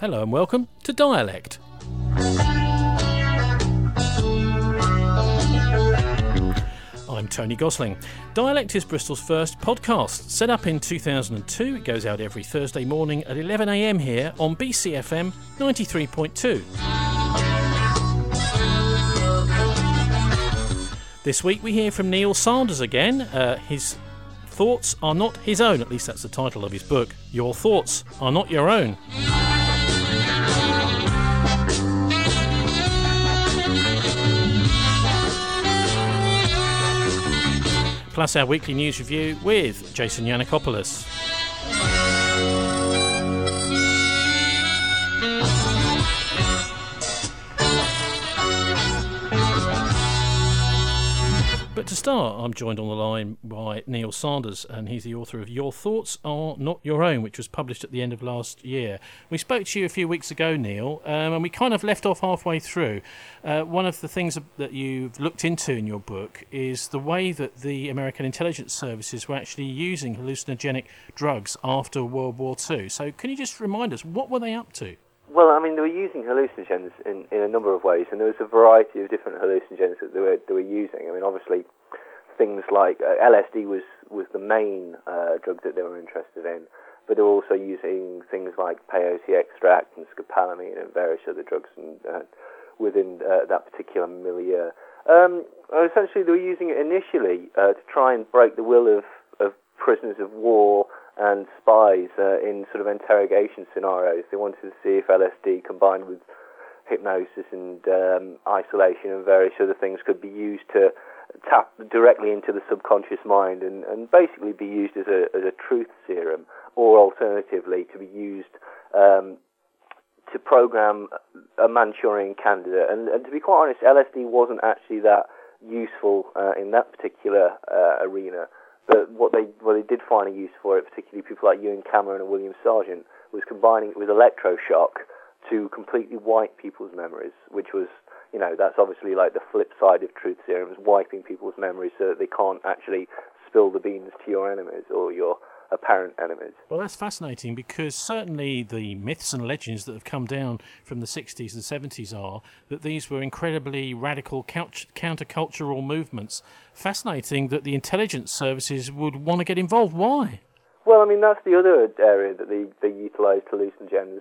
Hello and welcome to Dialect. I'm Tony Gosling. Dialect is Bristol's first podcast. Set up in 2002, it goes out every Thursday morning at 11 a.m. here on BCFM 93.2. This week we hear from Neil Sanders again. His thoughts are not his own, at least that's the title of his book. Your thoughts are not your own. Plus our weekly news review with Jason Yiannopoulos. But to start, I'm joined on the line by Neil Sanders, and he's the author of Your Thoughts Are Not Your Own, which was published at the end of last year. We spoke to you a few weeks ago, Neil, and we kind of left off halfway through. One of the things that you've looked into in your book is the way that the American intelligence services were actually using hallucinogenic drugs after World War II. So can you just remind us, what were they up to? Well, I mean, they were using hallucinogens in a number of ways, and there was a variety of different hallucinogens that they were using. I mean, obviously, things like LSD was the main drug that they were interested in, but they were also using things like peyote extract and scopolamine and various other drugs within that particular milieu. Essentially, they were using it initially to try and break the will of prisoners of war and spies in sort of interrogation scenarios. They wanted to see if LSD combined with hypnosis and isolation and various other things could be used to tap directly into the subconscious mind and basically be used as a truth serum, or alternatively to be used to program a Manchurian candidate. And to be quite honest, LSD wasn't actually that useful in that particular arena. But what they did find a use for it, particularly people like Ewan Cameron and William Sargent, was combining it with electroshock to completely wipe people's memories, which was, that's obviously like the flip side of truth serums, wiping people's memories so that they can't actually spill the beans to your enemies or your apparent enemies. Well, that's fascinating, because certainly the myths and legends that have come down from the 60s and 70s are that these were incredibly radical countercultural movements. Fascinating that the intelligence services would want to get involved. Why? Well, I mean, that's the other area that they utilised hallucinogens.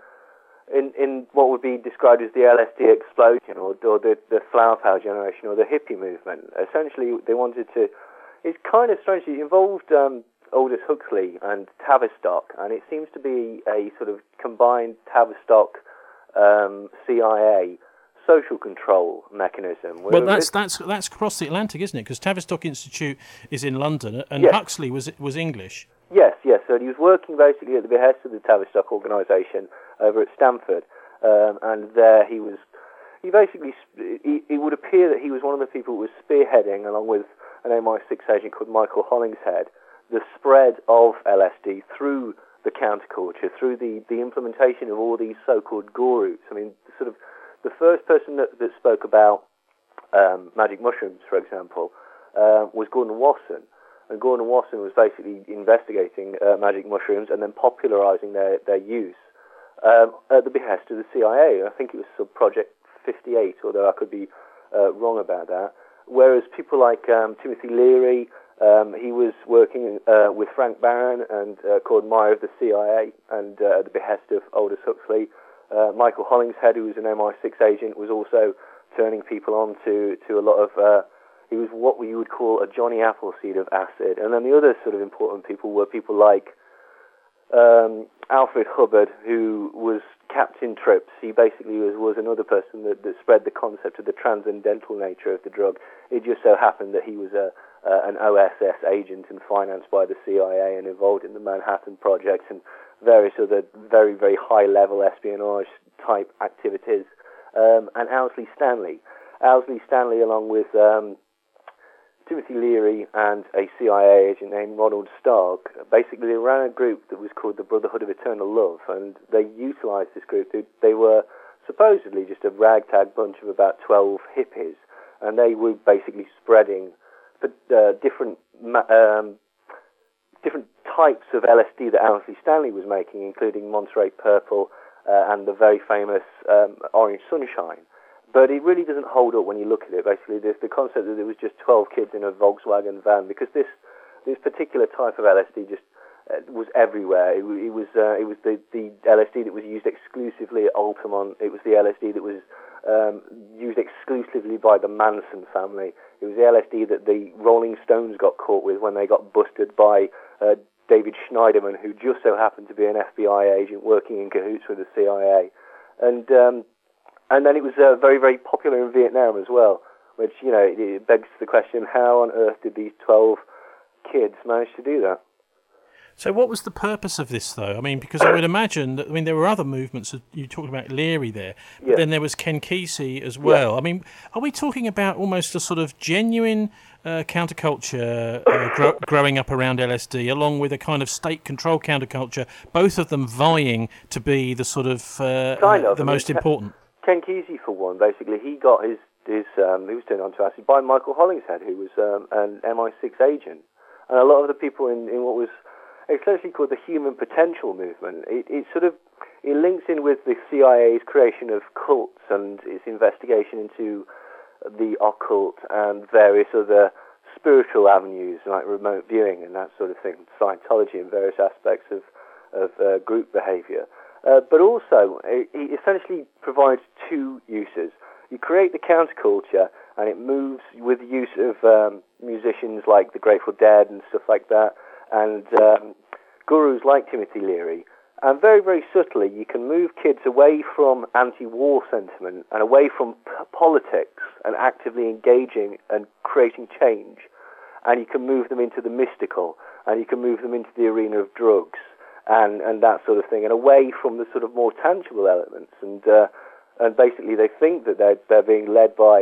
In what would be described as the LSD explosion or the flower power generation or the hippie movement. Essentially, they wanted to... It's kind of strange. It involved Aldous Huxley and Tavistock, and it seems to be a sort of combined Tavistock CIA social control mechanism. Well, that's across the Atlantic, isn't it? Because Tavistock Institute is in London, and yes. Huxley was English. Yes. So he was working basically at the behest of the Tavistock organisation over at Stanford, and there he was. He basically, it would appear that he was one of the people who was spearheading, along with an MI6 agent called Michael Hollingshead, the spread of LSD through the counterculture, through the implementation of all these so-called gurus. I mean, sort of the first person that spoke about magic mushrooms, for example, was Gordon Wasson. And Gordon Wasson was basically investigating magic mushrooms and then popularising their use at the behest of the CIA. I think it was Project 58, although I could be wrong about that. Whereas people like Timothy Leary, he was working with Frank Barron and Gordon Meyer of the CIA, and at the behest of Aldous Huxley. Michael Hollingshead, who was an MI6 agent, was also turning people on to a lot of... he was what we would call a Johnny Appleseed of acid. And then the other sort of important people were people like Alfred Hubbard, who was Captain Trips. He basically was another person that spread the concept of the transcendental nature of the drug. It just so happened that he was an OSS agent and financed by the CIA and involved in the Manhattan Project and various other very, very high-level espionage-type activities. And Owsley Stanley, along with Timothy Leary and a CIA agent named Ronald Stark, basically ran a group that was called the Brotherhood of Eternal Love, and they utilised this group. They were supposedly just a ragtag bunch of about 12 hippies, and they were basically spreading different types of LSD that Owsley Stanley was making, including Monterey Purple and the very famous Orange Sunshine. But it really doesn't hold up when you look at it. Basically, the concept that there was just 12 kids in a Volkswagen van, because this particular type of LSD just was everywhere. It was the LSD that was used exclusively at Altamont. It was the LSD that was used exclusively by the Manson family. It was the LSD that the Rolling Stones got caught with when they got busted by David Schneiderman, who just so happened to be an FBI agent working in cahoots with the CIA. And then it was very, very popular in Vietnam as well, which, it begs the question, how on earth did these 12 kids manage to do that? So what was the purpose of this, though? I mean, because I would imagine that, there were other movements. You talked about Leary there, but then there was Ken Kesey as well. I mean, are we talking about almost a sort of genuine counterculture growing up around LSD, along with a kind of state-controlled counterculture, both of them vying to be the sort of the most important? Ken Kesey, for one, basically, he got his he was turned on to acid by Michael Hollingshead, who was an MI6 agent. And a lot of the people in what was essentially called the Human Potential Movement, it links in with the CIA's creation of cults and its investigation into the occult and various other spiritual avenues like remote viewing and that sort of thing, Scientology and various aspects of group behavior. But also, it essentially provides two uses. You create the counterculture, and it moves with the use of musicians like the Grateful Dead and stuff like that, and gurus like Timothy Leary. And very, very subtly, you can move kids away from anti-war sentiment and away from politics and actively engaging and creating change. And you can move them into the mystical, and you can move them into the arena of drugs. And that sort of thing, and away from the sort of more tangible elements, and basically they think that they're being led by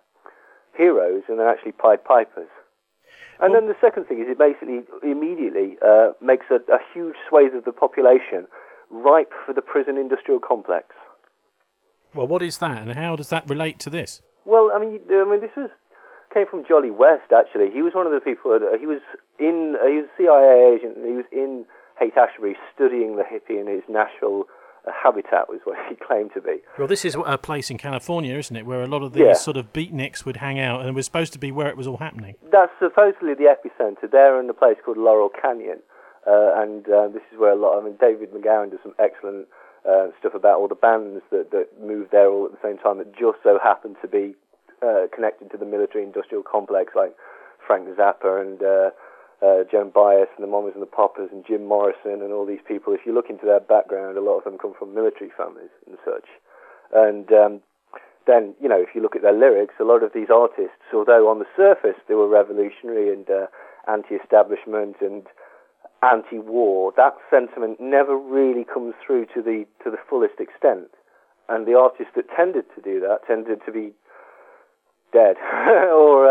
heroes, and they're actually Pied Pipers. And then the second thing is it basically immediately makes a huge swathe of the population ripe for the prison industrial complex. Well, what is that, and how does that relate to this? Well, I mean, this came from Jolly West. Actually, he was one of the people. He was a CIA agent. And he was in Haight-Ashbury studying the hippie in his natural habitat, was what he claimed to be. Well, this is a place in California, isn't it, where a lot of these sort of beatniks would hang out, and it was supposed to be where it was all happening. That's supposedly the epicenter. They're in a place called Laurel Canyon, and this is where David McGowan does some excellent stuff about all the bands that moved there all at the same time that just so happened to be connected to the military-industrial complex, like Frank Zappa and Joan Baez and the Mamas and the Poppers and Jim Morrison and all these people. If you look into their background, a lot of them come from military families and such. And then, if you look at their lyrics, a lot of these artists, although on the surface they were revolutionary and anti-establishment and anti-war, that sentiment never really comes through to the fullest extent. And the artists that tended to do that tended to be dead, or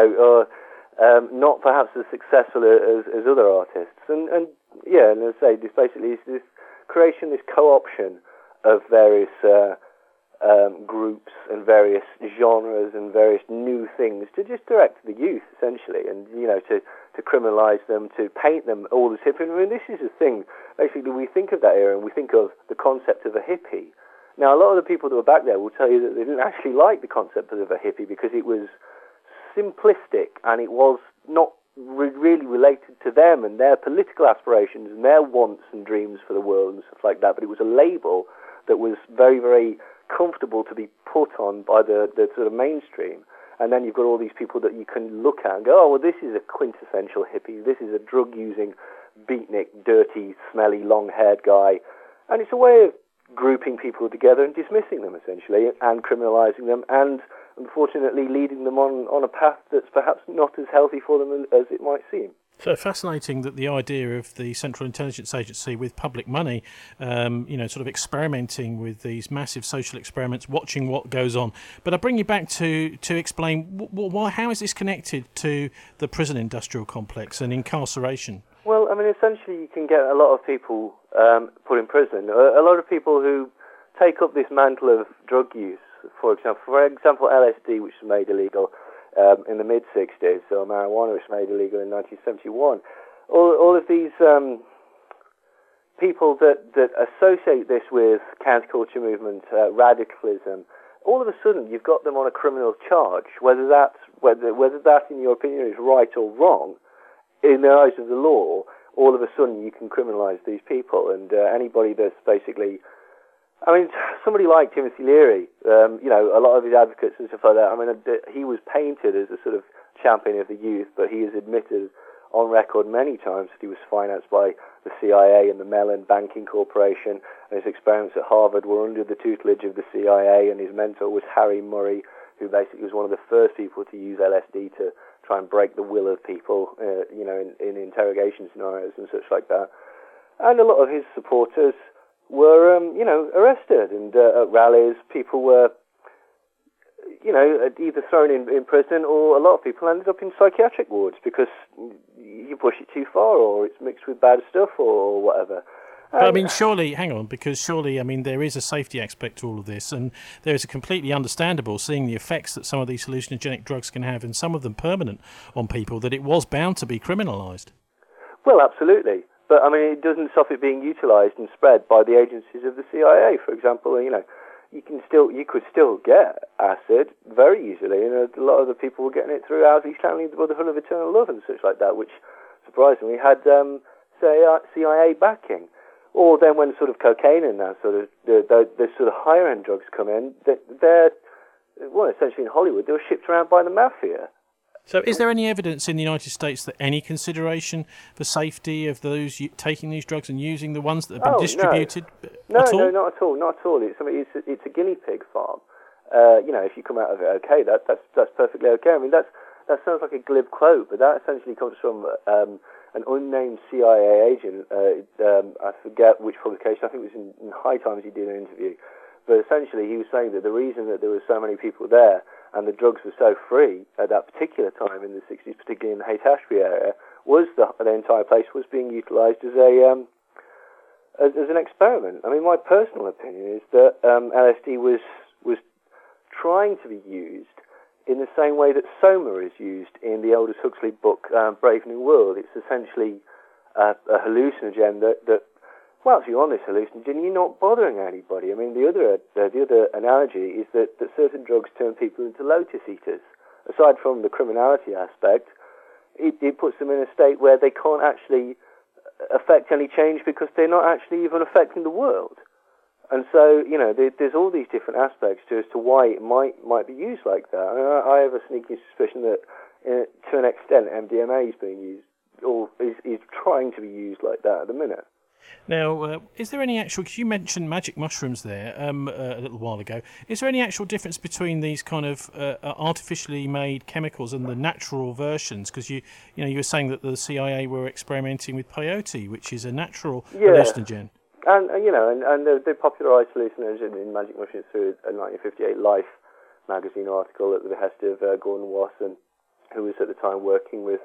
not perhaps as successful as other artists. And as I say, this basically is this creation, this co-option of various groups and various genres and various new things to just direct the youth, essentially, and to criminalise them, to paint them all as hippie. I mean, this is the thing. Basically, we think of that era and we think of the concept of a hippie. Now, a lot of the people that were back there will tell you that they didn't actually like the concept of a hippie because it was simplistic and it was not really related to them and their political aspirations and their wants and dreams for the world and stuff like that. But it was a label that was very, very comfortable to be put on by the sort of mainstream. And then you've got all these people that you can look at and go, oh, well, this is a quintessential hippie. This is a drug-using, beatnik, dirty, smelly, long-haired guy. And it's a way of grouping people together and dismissing them, essentially, and criminalising them, and unfortunately leading them on a path that's perhaps not as healthy for them as it might seem. So fascinating that the idea of the Central Intelligence Agency with public money, sort of experimenting with these massive social experiments, watching what goes on. But I bring you back to explain how is this connected to the prison industrial complex and incarceration? Well, I mean, essentially you can get a lot of people put in prison. A lot of people who take up this mantle of drug use, for example, LSD, which was made illegal in the mid-60s, or marijuana, which was made illegal in 1971. All of these people that associate this with counterculture movement, radicalism, all of a sudden you've got them on a criminal charge. Whether that, in your opinion, is right or wrong, in the eyes of the law, all of a sudden you can criminalise these people. And anybody that's basically, I mean, somebody like Timothy Leary, a lot of his advocates and stuff like that, I mean, he was painted as a sort of champion of the youth, but he has admitted on record many times that he was financed by the CIA and the Mellon Banking Corporation, and his experiments at Harvard were under the tutelage of the CIA, and his mentor was Harry Murray, who basically was one of the first people to use LSD to try and break the will of people, in interrogation scenarios and such like that. And a lot of his supporters were, arrested, and at rallies people were, either thrown in prison, or a lot of people ended up in psychiatric wards because you push it too far, or it's mixed with bad stuff, or whatever. But I mean, surely, I mean, there is a safety aspect to all of this, and there is a completely understandable, seeing the effects that some of these hallucinogenic drugs can have, and some of them permanent on people, that it was bound to be criminalised. Well, absolutely. But, I mean, it doesn't stop it being utilised and spread by the agencies of the CIA, for example. You could still get acid very easily, and a lot of the people were getting it through Owsley Stanley, the Brotherhood of Eternal Love, and such like that, which surprisingly had CIA backing. Or then when sort of cocaine and that sort of the sort of higher end drugs come in, they're essentially in Hollywood, they were shipped around by the mafia. So is there any evidence in the United States that any consideration for safety of those taking these drugs and using the ones that have been distributed at all? No, not at all, not at all. It's a guinea pig farm. If you come out of it okay, that's perfectly okay. I mean, that sounds like a glib quote, but that essentially comes from an unnamed CIA agent. I forget which publication. I think it was in High Times he did an interview. But essentially he was saying that the reason that there were so many people there and the drugs were so free at that particular time in the 60s, particularly in the Haight-Ashbury area, was the entire place was being utilised as an experiment. I mean, my personal opinion is that LSD was trying to be used in the same way that Soma is used in the Aldous Huxley book, Brave New World. It's essentially a hallucinogen that, well, if you're on this hallucinogen, you're not bothering anybody. I mean, the other analogy is that certain drugs turn people into lotus eaters. Aside from the criminality aspect, it puts them in a state where they can't actually affect any change because they're not actually even affecting the world. And so, there's all these different aspects as to why it might be used like that. I have a sneaky suspicion that, to an extent, MDMA is being used, or is trying to be used like that at the minute. Now, is there any actual, because you mentioned magic mushrooms there a little while ago, is there any actual difference between these kind of artificially made chemicals and the natural versions? Because you were saying that the CIA were experimenting with peyote, which is a natural hallucinogen. And they popularised hallucinogen in magic mushrooms through a 1958 Life magazine article at the behest of Gordon Wasson, who was at the time working with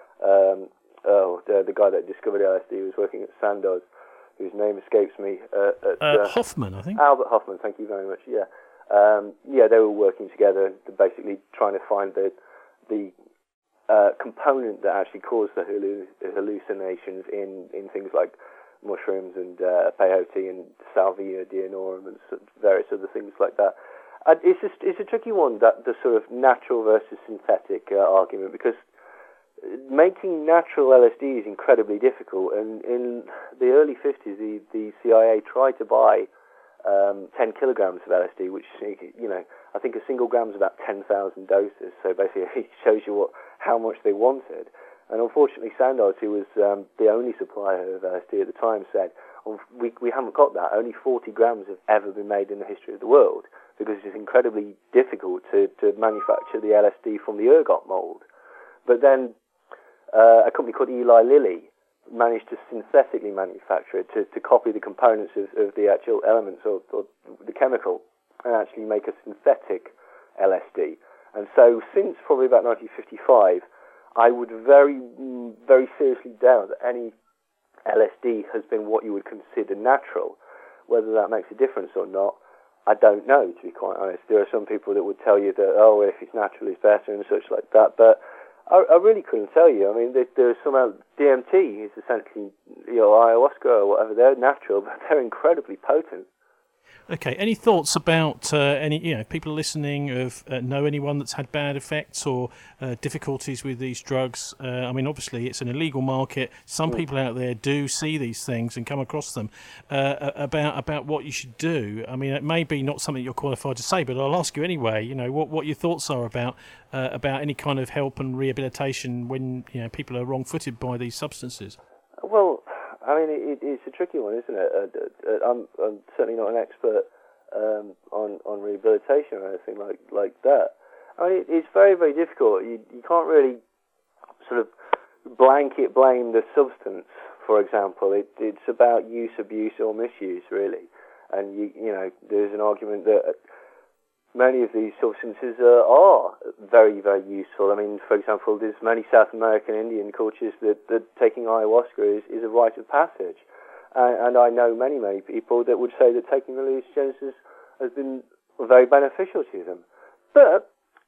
the guy that discovered LSD. He was working at Sandoz, whose name escapes me. Hoffman, I think. Albert Hoffman, thank you very much. Yeah, they were working together, basically trying to find the component that actually caused the hallucinations in things like mushrooms and peyote and Salvia dianorum and various other things like that. It's a tricky one, that the sort of natural versus synthetic argument, because making natural LSD is incredibly difficult. And in the early 50s, the CIA tried to buy 10 kilograms of LSD, which, I think a single gram is about 10,000 doses. So basically, it shows you how much they wanted. And unfortunately, Sandoz, who was the only supplier of LSD at the time, said, we haven't got that. Only 40 grams have ever been made in the history of the world, because it's incredibly difficult to manufacture the LSD from the ergot mold. But then a company called Eli Lilly managed to synthetically manufacture it, to copy the components of the actual elements or the chemical, and actually make a synthetic LSD. And so since probably about 1955, I would very, very seriously doubt that any LSD has been what you would consider natural. Whether that makes a difference or not, I don't know, to be quite honest. There are some people that would tell you that, if it's natural, it's better and such like that. But I really couldn't tell you. I mean, there's some DMT is essentially, ayahuasca or whatever. They're natural, but they're incredibly potent. Okay. Any thoughts about any people listening know anyone that's had bad effects or difficulties with these drugs? I mean, obviously it's an illegal market. Some people out there do see these things and come across them. About what you should do. I mean, it may be not something you're qualified to say, but I'll ask you anyway. What your thoughts are about any kind of help and rehabilitation when people are wrong-footed by these substances. Well, I mean, it's a tricky one, isn't it? I'm certainly not an expert on rehabilitation or anything like that. I mean, it's very, very difficult. You can't really sort of blanket blame the substance, for example. It's about use, abuse, or misuse, really. And, there's an argument that many of these substances are very, very useful. I mean, for example, there's many South American Indian cultures that taking ayahuasca is a rite of passage. And I know many, many people that would say that taking hallucinogens has been very beneficial to them. But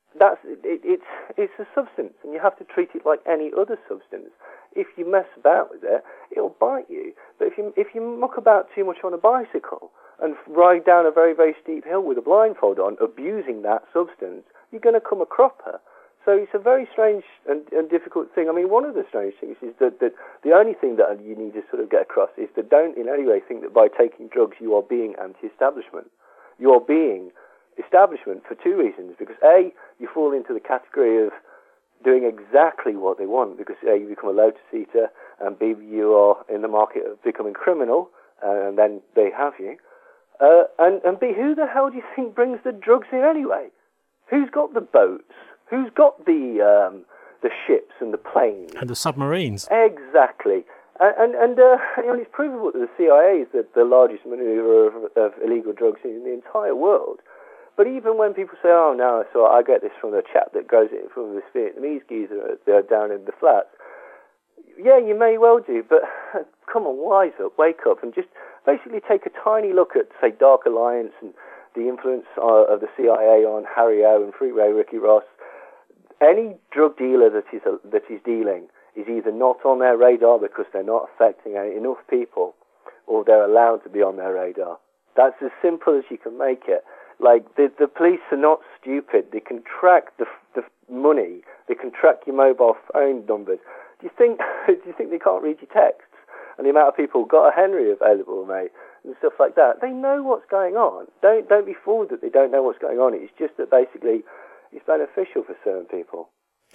it's a substance, and you have to treat it like any other substance. If you mess about with it, it'll bite you. But if you muck about too much on a bicycle and ride down a very, very steep hill with a blindfold on, abusing that substance, you're going to come a cropper. So it's a very strange and difficult thing. I mean, one of the strange things is that the only thing that you need to sort of get across is that don't in any way think that by taking drugs you are being anti-establishment. You are being establishment for two reasons. Because A, you fall into the category of doing exactly what they want, because A, you become a lotus eater, and B, you are in the market of becoming criminal, and then they have you. And B, who the hell do you think brings the drugs in anyway? Who's got the boats? Who's got the ships and the planes? And the submarines. Exactly. And it's provable that the CIA is the largest maneuver of illegal drugs in the entire world. But even when people say, oh, no, so I get this from the chap that grows it from this Vietnamese geezer down in the flats. Yeah, you may well do, but come on, wise up, wake up, and just basically take a tiny look at, say, Dark Alliance and the influence of the CIA on Harry O and Freeway Ricky Ross. Any drug dealer that is dealing is either not on their radar because they're not affecting enough people, or they're allowed to be on their radar. That's as simple as you can make it. Like, the police are not stupid. They can track the money. They can track your mobile phone numbers. Do you think they can't read your texts? And the amount of people who've got a Henry available, mate, and stuff like that. They know what's going on. Don't be fooled that they don't know what's going on. It's just that basically it's beneficial for certain people.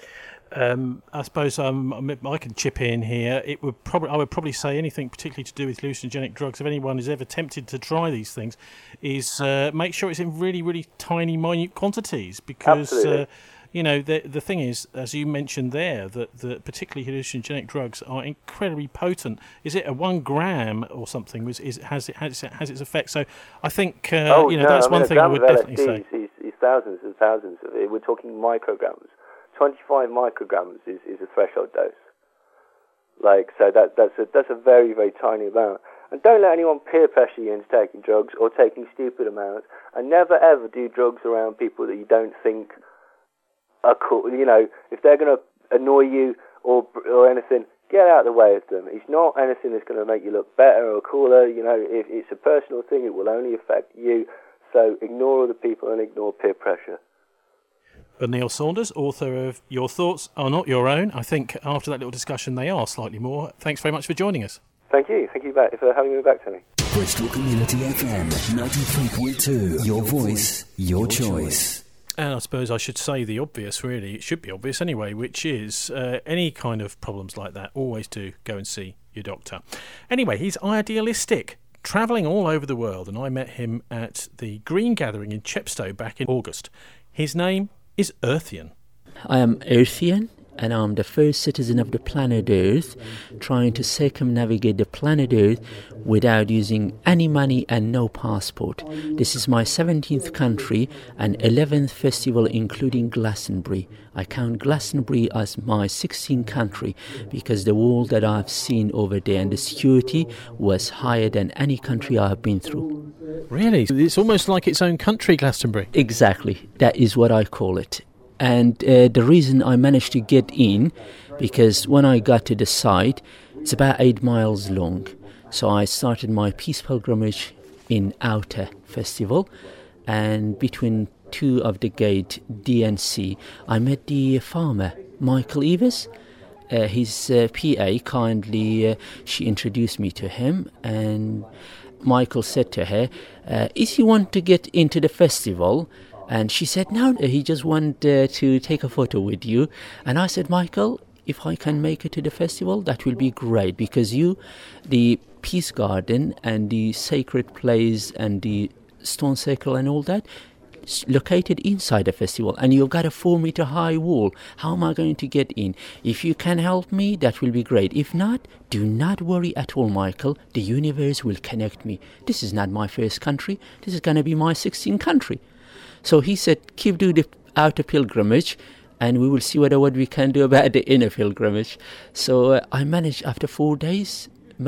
I suppose I can chip in here. I would probably say anything particularly to do with hallucinogenic drugs, if anyone is ever tempted to try these things, is make sure it's in really, really tiny, minute quantities, because the thing is, as you mentioned there, that particularly hallucinogenic drugs are incredibly potent. Is it a 1 gram or something? Has its effect? So I think that's one thing I would definitely say. Is thousands and thousands of it. We're talking micrograms. 25 micrograms is a threshold dose. So that's a very, very tiny amount. And don't let anyone peer pressure you into taking drugs or taking stupid amounts. And never ever do drugs around people that you don't think are cool. If they're going to annoy you or anything, get out of the way of them. It's not anything that's going to make you look better or cooler. If it's a personal thing, it will only affect you. So ignore other people and ignore peer pressure. Neil Saunders, author of Your Thoughts Are Not Your Own. I think after that little discussion they are slightly more. Thanks very much for joining us. Thank you for having me back, Tony. Bristol Community FM 93.2. Your voice, your choice. And I suppose I should say the obvious, really. It should be obvious anyway, which is any kind of problems like that, always do go and see your doctor. Anyway, he's idealistic, travelling all over the world, and I met him at the Green Gathering in Chepstow back in August. His name is Earthian. I am Earthian, and I'm the first citizen of the planet Earth, trying to circumnavigate the planet Earth without using any money and no passport. This is my 17th country and 11th festival, including Glastonbury. I count Glastonbury as my 16th country because the wall that I've seen over there and the security was higher than any country I have been through. Really? It's almost like its own country, Glastonbury. Exactly. That is what I call it. And the reason I managed to get in, because when I got to the site, it's about 8 miles long. So I started my peace pilgrimage in Outer Festival, and between two of the gate, D and C, I met the farmer, Michael Evers. His PA kindly, she introduced me to him, and Michael said to her, is he want to get into the festival? And she said, no, he just want to take a photo with you. And I said, Michael, if I can make it to the festival, that will be great, because you, the Peace Garden and the sacred place and the stone circle and all that, located inside the festival, and you've got a 4-meter high wall. How am I going to get in? If you can help me, that will be great. If not, do not worry at all, Michael. The universe will connect me. This is not my first country. This is going to be my 16th country. So he said, keep doing the outer pilgrimage, and we will see what we can do about the inner pilgrimage. So I managed, after 4 days,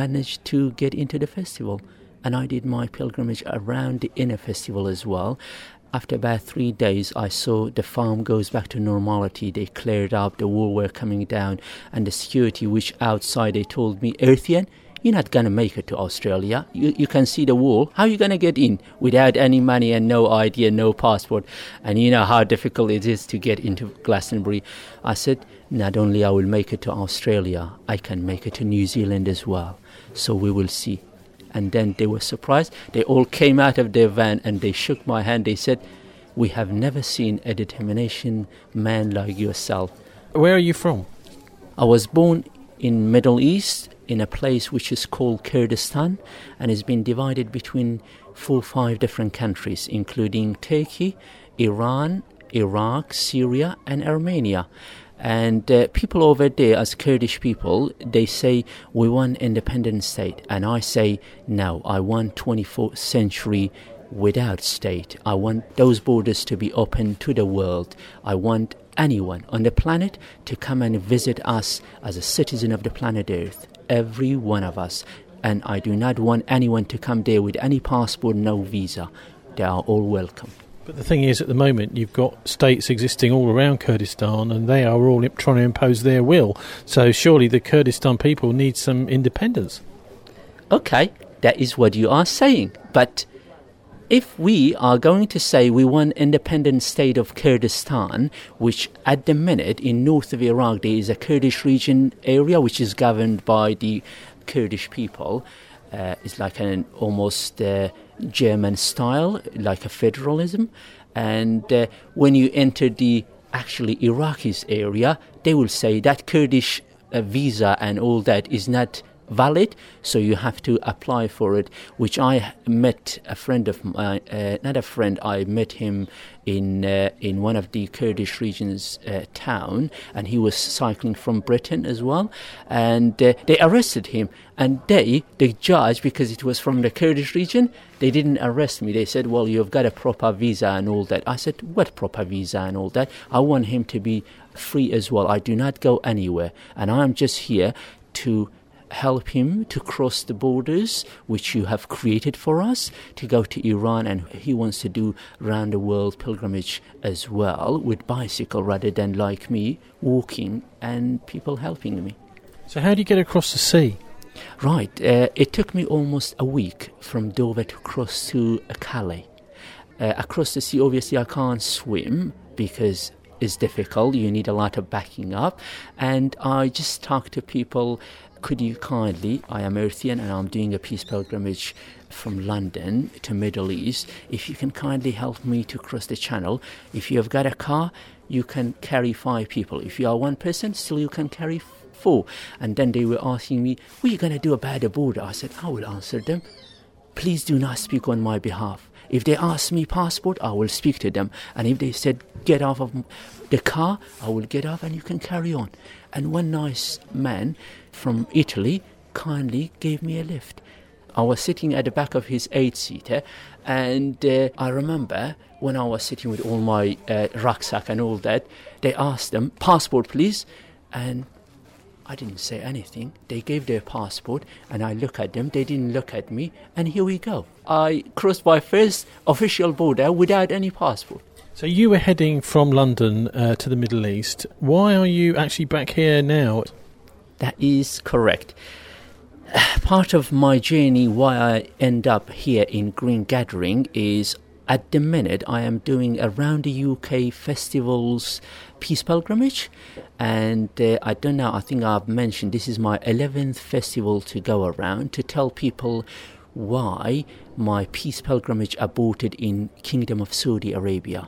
to get into the festival. And I did my pilgrimage around the inner festival as well. After about 3 days, I saw the farm goes back to normality. They cleared up, the wall were coming down, and the security, which outside they told me, Earthian, you're not going to make it to Australia. You can see the wall. How are you going to get in without any money and no ID and no passport? And you know how difficult it is to get into Glastonbury. I said, not only I will make it to Australia, I can make it to New Zealand as well. So we will see. And then they were surprised. They all came out of their van and they shook my hand. They said, we have never seen a determination man like yourself. Where are you from? I was born in Middle East, in a place which is called Kurdistan, and has been divided between 4 or 5 different countries, including Turkey, Iran, Iraq, Syria, and Armenia. And people over there, as Kurdish people, they say, we want independent state. And I say, no, I want 24th century without state. I want those borders to be open to the world. I want anyone on the planet to come and visit us as a citizen of the planet Earth, every one of us. And I do not want anyone to come there with any passport, no visa. They are all welcome. But the thing is, at the moment, you've got states existing all around Kurdistan, and they are all trying to impose their will. So surely the Kurdistan people need some independence. Okay, that is what you are saying. But if we are going to say we want independent state of Kurdistan, which at the minute in north of Iraq there is a Kurdish region area which is governed by the Kurdish people, it's like an almost German style, like a federalism. And when you enter the actually Iraqis area, they will say that Kurdish visa and all that is not valid, so you have to apply for it, which I met a friend of mine, not a friend, I met him in one of the Kurdish regions town, and he was cycling from Britain as well, and they arrested him, and the judge, because it was from the Kurdish region, they didn't arrest me. They said, well, you've got a proper visa and all that. I said, what proper visa and all that? I want him to be free as well. I do not go anywhere, and I'm just here to help him to cross the borders which you have created for us, to go to Iran, and he wants to do round the world pilgrimage as well with bicycle rather than like me walking and people helping me. So how do you get across the sea? Right, it took me almost a week from Dover to cross to Calais. Across the sea, obviously I can't swim because it's difficult, you need a lot of backing up, and I just talked to people. Could you kindly, I am Earthian and I'm doing a peace pilgrimage from London to Middle East. If you can kindly help me to cross the channel. If you have got a car, you can carry 5 people. If you are one person, still you can carry 4. And then they were asking me, what are you going to do about the border? I said, I will answer them. Please do not speak on my behalf. If they ask me passport, I will speak to them. And if they said, get off of the car, I will get off and you can carry on. And one nice man from Italy kindly gave me a lift. I was sitting at the back of his 8-seater, and I remember when I was sitting with all my rucksack and all that, they asked them, passport please, and I didn't say anything. They gave their passport, and I looked at them, they didn't look at me, and here we go. I crossed my first official border without any passport. So you were heading from London to the Middle East. Why are you actually back here now? That is correct. Part of my journey, why I end up here in Green Gathering, is at the minute I am doing around the UK festivals peace pilgrimage, and I don't know, I think I've mentioned this is my 11th festival to go around to tell people why my peace pilgrimage aborted in Kingdom of Saudi Arabia.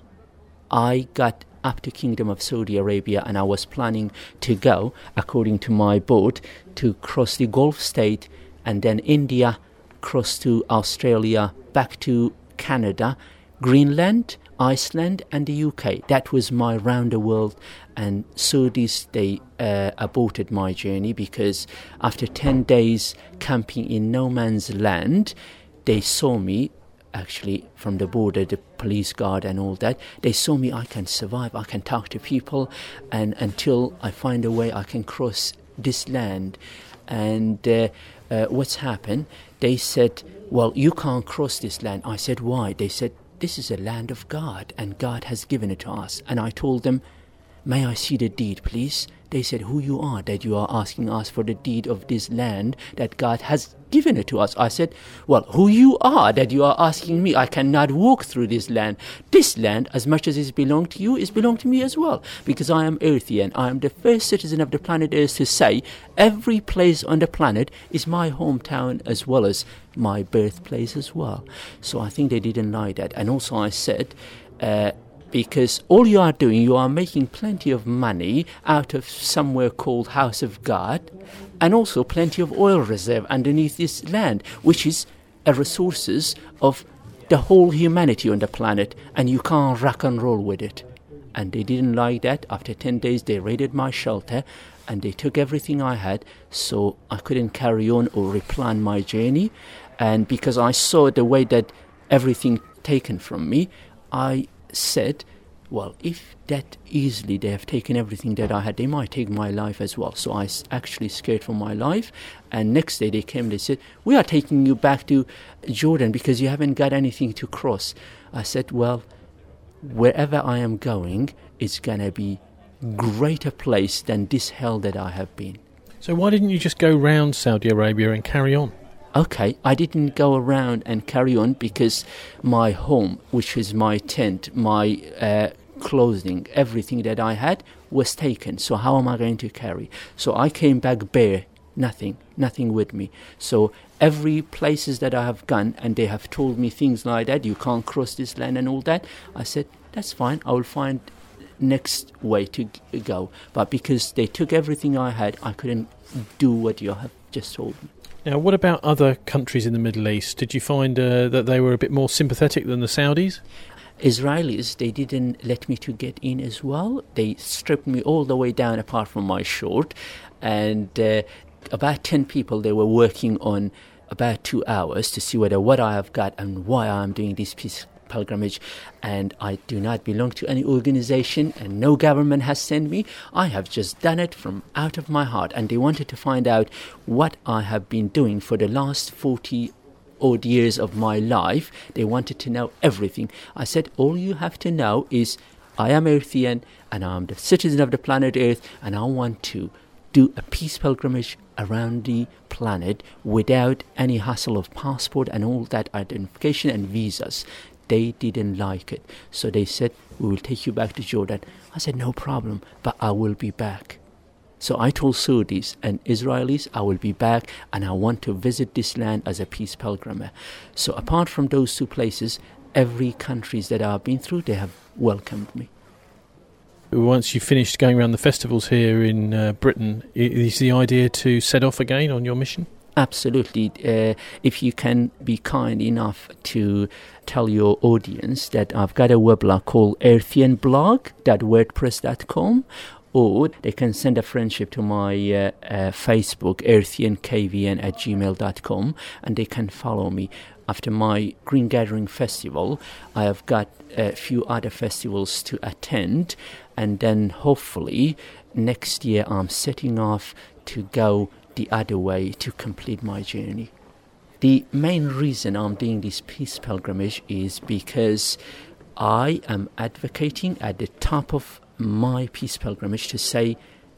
I got up to Kingdom of Saudi Arabia and I was planning to go, according to my boat, to cross the Gulf state and then India, cross to Australia, back to Canada, Greenland, Iceland and the UK. That was my round the world, and Saudis, they aborted my journey because after 10 days camping in no man's land, they saw me, actually from the border, the police guard and all that, they saw me, I can survive, I can talk to people, and until I find a way I can cross this land. And what's happened, they said, well, you can't cross this land. I said, why? They said, this is a land of God and God has given it to us. And I told them, may I see the deed, please? They said, who you are that you are asking us for the deed of this land that God has given it to us? I said, well, who you are that you are asking me? I cannot walk through this land. This land, as much as it belongs to you, is belong to me as well, because I am Earthian. I am the first citizen of the planet Earth to say every place on the planet is my hometown as well as my birthplace as well. So I think they didn't like that. And also I said, because all you are doing, you are making plenty of money out of somewhere called House of God, and also plenty of oil reserve underneath this land, which is a resources of the whole humanity on the planet, and you can't rock and roll with it. And they didn't like that. After 10 days, they raided my shelter, and they took everything I had, so I couldn't carry on or replan my journey. And because I saw the way that everything taken from me, I said, well, if that easily they have taken everything that I had, they might take my life as well. So I actually scared for my life. And next day they came, they said, we are taking you back to Jordan because you haven't got anything to cross. I said, well, wherever I am going, it's going to be greater place than this hell that I have been. So why didn't you just go round Saudi Arabia and carry on? Okay, I didn't go around and carry on because my home, which is my tent, my clothing, everything that I had was taken. So how am I going to carry? So I came back bare, nothing with me. So every places that I have gone, and they have told me things like that, you can't cross this land and all that. I said, that's fine, I will find next way to go. But because they took everything I had, I couldn't do what you have just told me. Now, what about other countries in the Middle East? Did you find that they were a bit more sympathetic than the Saudis? Israelis, they didn't let me to get in as well. They stripped me all the way down apart from my short. And about 10 people, they were working on about 2 hours to see whether what I have got and why I'm doing this peace pilgrimage. And I do not belong to any organization and no government has sent me. I have just done it from out of my heart, and they wanted to find out what I have been doing for the last 40 odd years of my life. They wanted to know everything. I said, all you have to know is I am Earthian and I'm the citizen of the planet Earth, and I want to do a peace pilgrimage around the planet without any hassle of passport and all that identification and visas. They didn't like it. So they said, we will take you back to Jordan. I said, no problem, but I will be back. So I told Saudis and Israelis, I will be back and I want to visit this land as a peace pilgrim. So apart from those two places, every countries that I've been through, they have welcomed me. Once you've finished going around the festivals here in Britain, is the idea to set off again on your mission? Absolutely. If you can be kind enough to tell your audience that I've got a weblog called earthianblog.wordpress.com, or they can send a friendship to my Facebook, earthiankvn@gmail.com, and they can follow me. After my Green Gathering Festival, I have got a few other festivals to attend, and then hopefully next year I'm setting off to go the other way to complete my journey. The main reason I'm doing this peace pilgrimage is because I am advocating at the top of my peace pilgrimage to say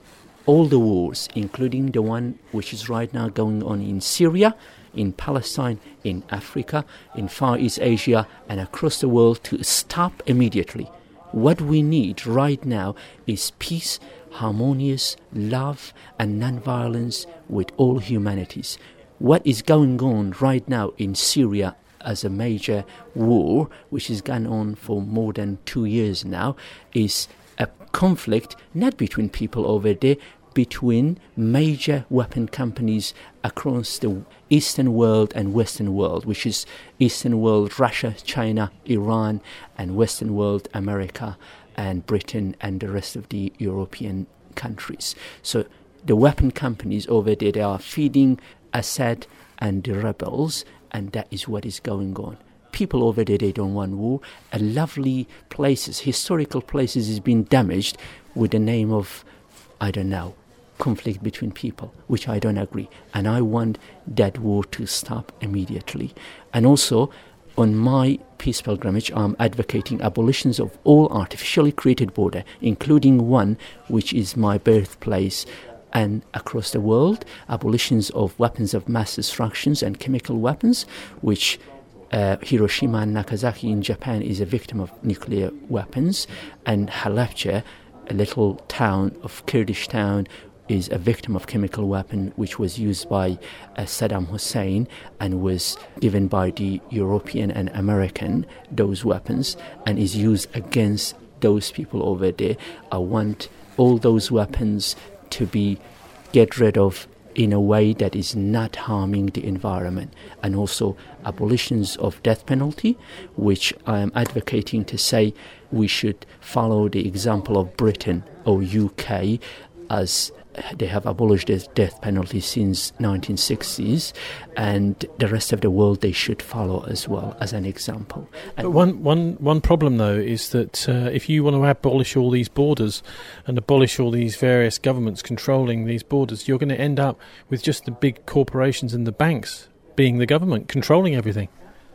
all the wars, including the one which is right now going on in Syria, in Palestine, in Africa, in Far East Asia, and across the world, to stop immediately. What we need right now is peace, harmonious love, and non-violence with all humanities. What is going on right now in Syria as a major war, which has gone on for more than 2 years now, is a conflict not between people over there, between major weapon companies across the Eastern world and Western world, which is Eastern world, Russia, China, Iran, and Western world, America and Britain and the rest of the European countries. So the weapon companies over there, they are feeding Assad and the rebels, and that is what is going on. People over there, they don't want war. Lovely places, historical places, is being damaged with the name of, I don't know, conflict between people, which I don't agree. And I want that war to stop immediately. And also, on my peace pilgrimage, I'm advocating abolitions of all artificially created border, including one which is my birthplace, and across the world, abolitions of weapons of mass destruction and chemical weapons, which Hiroshima and Nagasaki in Japan is a victim of nuclear weapons, and Halabja, a little town of Kurdish town, is a victim of chemical weapon which was used by Saddam Hussein and was given by the European and American, those weapons, and is used against those people over there. I want all those weapons to be get rid of in a way that is not harming the environment, and also abolitions of death penalty, which I am advocating to say we should follow the example of Britain or UK, as they have abolished the death penalty since 1960s, and the rest of the world, they should follow as well as an example. But one problem though is that if you want to abolish all these borders and abolish all these various governments controlling these borders, you're going to end up with just the big corporations and the banks being the government controlling everything.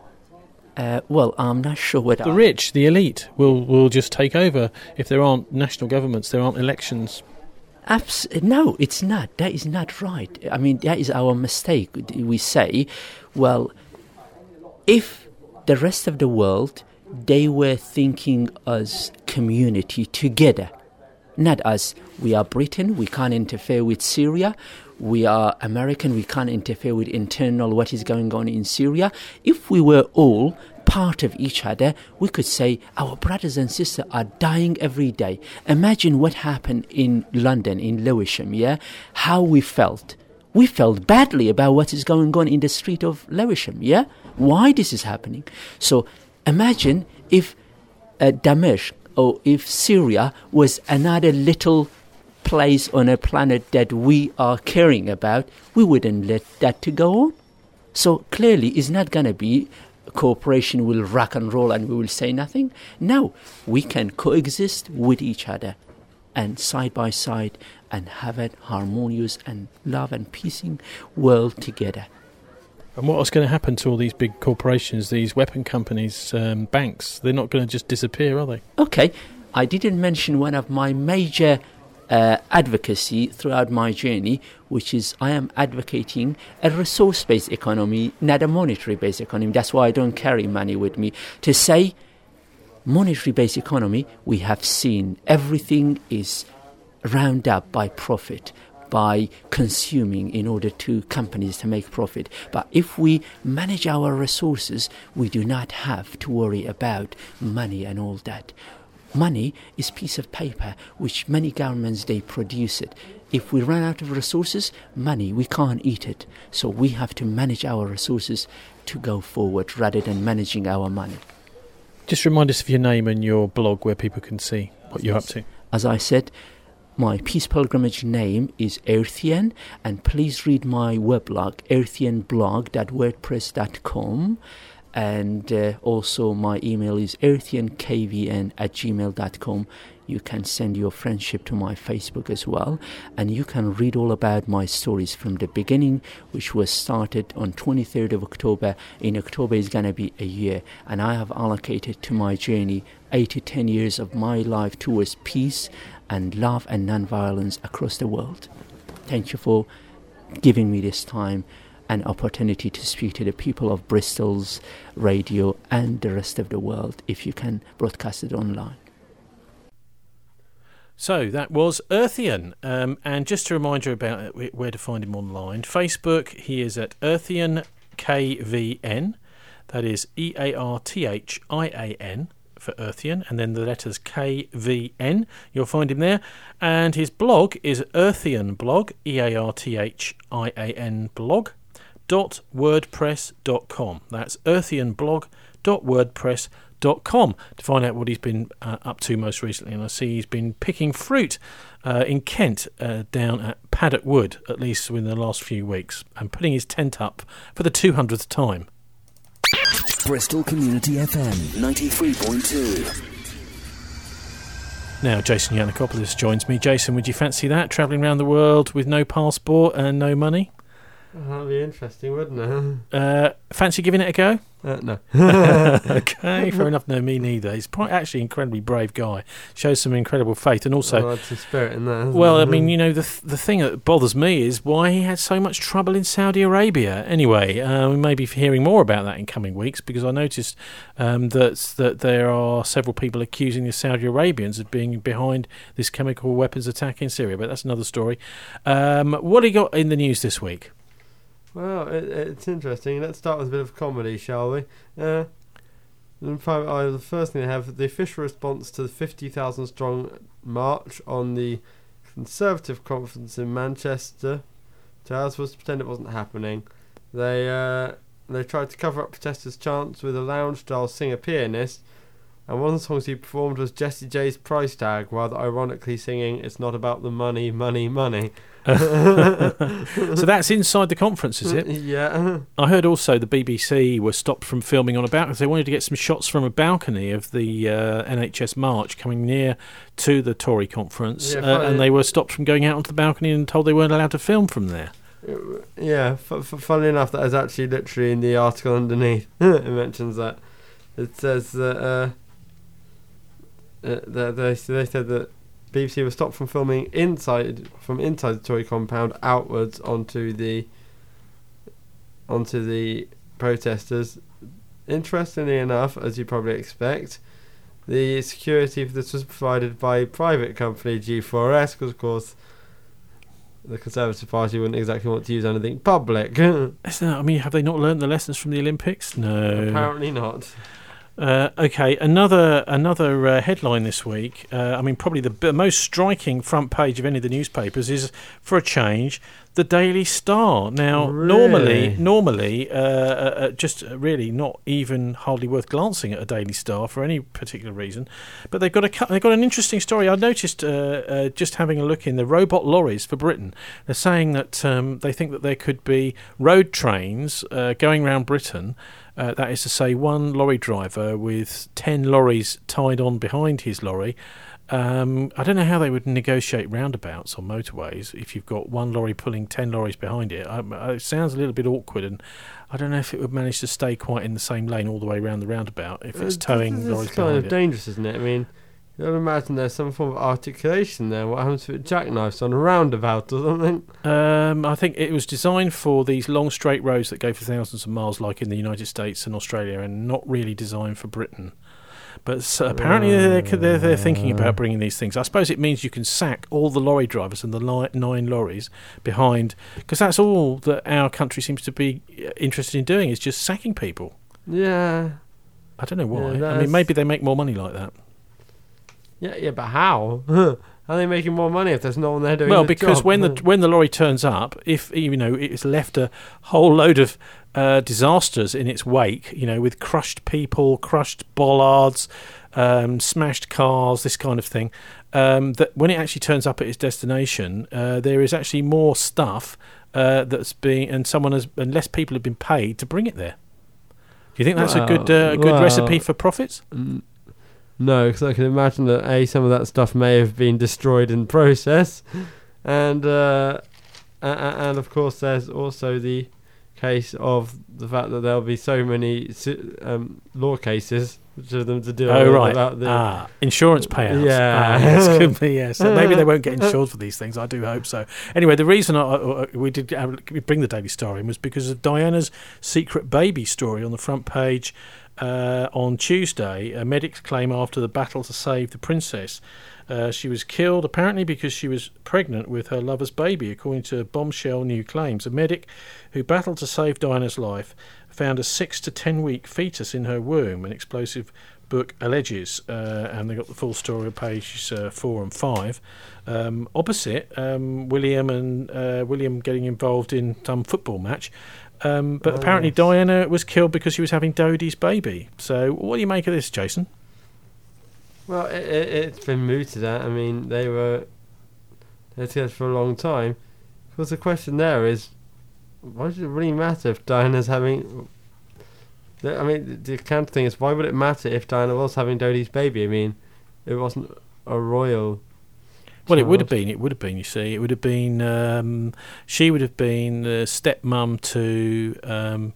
Well, I'm not sure what the rich, the elite, will just take over. If there aren't national governments, there aren't elections. No, it's not. That is not right. I mean, that is our mistake. We say, well, if the rest of the world, they were thinking as community together, not as we are Britain, we can't interfere with Syria, we are American, we can't interfere with internal what is going on in Syria. If we were all part of each other, we could say our brothers and sisters are dying every day. Imagine what happened in London, in Lewisham, yeah? How we felt. We felt badly about what is going on in the street of Lewisham, yeah? Why this is happening. So imagine if Damascus or if Syria was another little place on a planet that we are caring about, we wouldn't let that to go on. So clearly it's not going to be cooperation will rock and roll and we will say nothing. No, we can coexist with each other and side by side and have a harmonious and love and peaceful world together. And what's going to happen to all these big corporations, these weapon companies, banks? They're not going to just disappear, are they? Okay, I didn't mention one of my major advocacy throughout my journey, which is I am advocating a resource-based economy, not a monetary-based economy. That's why I don't carry money with me. To say monetary-based economy, we have seen everything is round up by profit, by consuming in order to companies to make profit. But if we manage our resources, we do not have to worry about money and all that. Money is a piece of paper which many governments, they produce it. If we run out of resources, money, we can't eat it. So we have to manage our resources to go forward rather than managing our money. Just remind us of your name and your blog where people can see what you're up to. As I said, my peace pilgrimage name is Earthian, and please read my weblog, earthianblog.wordpress.com. And also my email is earthiankvn@gmail.com. You can send your friendship to my Facebook as well, and you can read all about my stories from the beginning, which was started on 23rd of October. In October is going to be a year, and I have allocated to my journey 8 to 10 years of my life towards peace and love and non-violence across the world. Thank you for giving me this time an opportunity to speak to the people of Bristol's radio and the rest of the world, if you can broadcast it online. So that was Earthian, and just to remind you about where to find him online, Facebook, he is at Earthian KVN, that is EARTHIAN for Earthian, and then the letters KVN, you'll find him there, and his blog is Earthian Blog, EARTHIAN blog.wordpress.com. That's earthianblog.wordpress.com to find out what he's been up to most recently. And I see he's been picking fruit in Kent down at Paddock Wood, at least in the last few weeks, and putting his tent up for the 200th time. Bristol Community FM 93.2. Now Jason Yanakopoulos joins me. Jason, would you fancy that, travelling around the world with no passport and no money? That'd be interesting, wouldn't it? Fancy giving it a go? No. Okay, fair enough. No, me neither. He's actually an incredibly brave guy. Shows some incredible faith, and also, that's some spirit in there. Well, I mean, you know, the thing that bothers me is why he had so much trouble in Saudi Arabia. Anyway, we may be hearing more about that in coming weeks, because I noticed that there are several people accusing the Saudi Arabians of being behind this chemical weapons attack in Syria. But that's another story. What do you got in the news this week? Well, it's interesting. Let's start with a bit of comedy, shall we? The first thing I have, the official response to the 50,000 strong march on the Conservative conference in Manchester. Towers was to pretend it wasn't happening. They tried to cover up protesters' chants with a lounge-style singer-pianist, and one of the songs he performed was Jessie J's Price Tag, rather ironically singing, "It's not about the money, money, money." So that's inside the conference, is it? Yeah. I heard also the BBC were stopped from filming on a balcony. They wanted to get some shots from a balcony of the NHS march coming near to the Tory conference, and they were stopped from going out onto the balcony and told they weren't allowed to film from there. Yeah, funnily enough, that is actually literally in the article underneath. It mentions that. It says that they said that BBC was stopped from filming inside the Tory compound outwards onto the protesters. Interestingly enough, as you probably expect, the security for this was provided by private company G4S, because of course the Conservative Party wouldn't exactly want to use anything public. I mean, have they not learned the lessons from the Olympics? No, apparently not. Okay, another headline this week. I mean, probably the most striking front page of any of the newspapers is, for a change, the Daily Star. Now, really? normally, just really not even hardly worth glancing at a Daily Star for any particular reason. But they've got an interesting story. I noticed just having a look in the robot lorries for Britain. They're saying that they think that there could be road trains going around Britain. That is to say, one lorry driver with 10 lorries tied on behind his lorry. I don't know how they would negotiate roundabouts on motorways if you've got one lorry pulling 10 lorries behind it. It sounds a little bit awkward, and I don't know if it would manage to stay quite in the same lane all the way around the roundabout if it's towing lorries behind it. It's kind of dangerous, isn't it? I mean, you gotta imagine there's some form of articulation there. What happens if it jackknifes on a roundabout or something? I think it was designed for these long straight roads that go for thousands of miles, like in the United States and Australia, and not really designed for Britain. But apparently they're thinking about bringing these things. I suppose it means you can sack all the lorry drivers and the 9 lorries behind, because that's all that our country seems to be interested in doing, is just sacking people. Yeah. I don't know why. I mean, maybe they make more money like that. Yeah, but how? How are they making more money if there's no one there doing the job? Well, because when the lorry turns up, if it's left a whole load of disasters in its wake, with crushed people, crushed bollards, smashed cars, this kind of thing, that when it actually turns up at its destination, there is actually more stuff and less people have been paid to bring it there. You think that's a good recipe for profits? No, because I can imagine that some of that stuff may have been destroyed in process, and of course there's also the case of the fact that there'll be so many law cases for them to deal with about the insurance payouts. Yeah, yes, could be, yes. So maybe they won't get insured for these things. I do hope so. Anyway, the reason we did bring the Daily Star in was because of Diana's secret baby story on the front page on Tuesday. Medics claim after the battle to save the princess, she was killed apparently because she was pregnant with her lover's baby, according to bombshell new claims. A medic who battled to save Diana's life found a 6 to 10 week fetus in her womb, an explosive book alleges, and they got the full story on pages 4 and 5. Opposite, William getting involved in some football match. But apparently Diana was killed because she was having Dodie's baby. So what do you make of this, Jason? Well, it's been mooted at. I mean, they were together for a long time. Because the question there is, why does it really matter if Diana's having... I mean, the counter thing is, why would it matter if Diana was having Dodie's baby? I mean, it wasn't a royal... Well, it would have been, you see. It would have been... she would have been the stepmum to...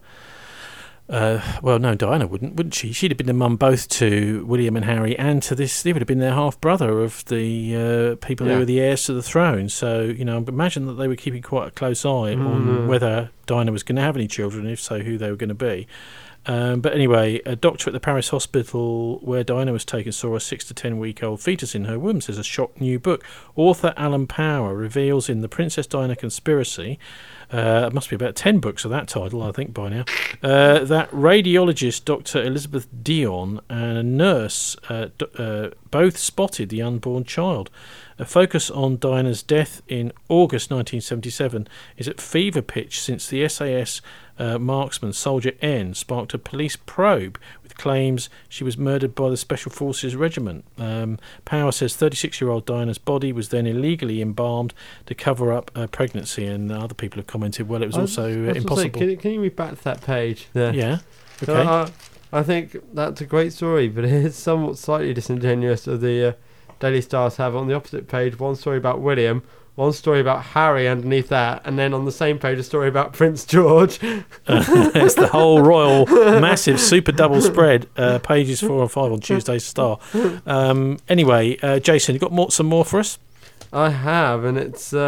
Diana wouldn't she? She'd have been the mum both to William and Harry and to this. They would have been their half brother of the people who were the heirs to the throne. So imagine that they were keeping quite a close eye on whether Diana was going to have any children, and if so, who they were going to be. But anyway, a doctor at the Paris hospital where Diana was taken saw a 6 to 10 week old fetus in her womb, says a shock new book. Author Alan Power reveals in The Princess Diana Conspiracy, it must be about 10 books of that title, I think, by now, that radiologist Dr. Elizabeth Dion and a nurse both spotted the unborn child. A focus on Diana's death in August 1977 is at fever pitch since the SAS marksman Soldier N sparked a police probe with claims she was murdered by the Special Forces Regiment. Power says 36-year-old Diana's body was then illegally embalmed to cover up her pregnancy, and other people have commented, well, it was also impossible. Can you read back to that page there? Yeah, okay. I think that's a great story, but it is somewhat slightly disingenuous of the Daily Star to have on the opposite page one story about William, one story about Harry underneath that, and then on the same page a story about Prince George. It's the whole royal massive super double spread, pages 4 and 5 on Tuesday's Star. Anyway, Jason, you got some more for us? I have, and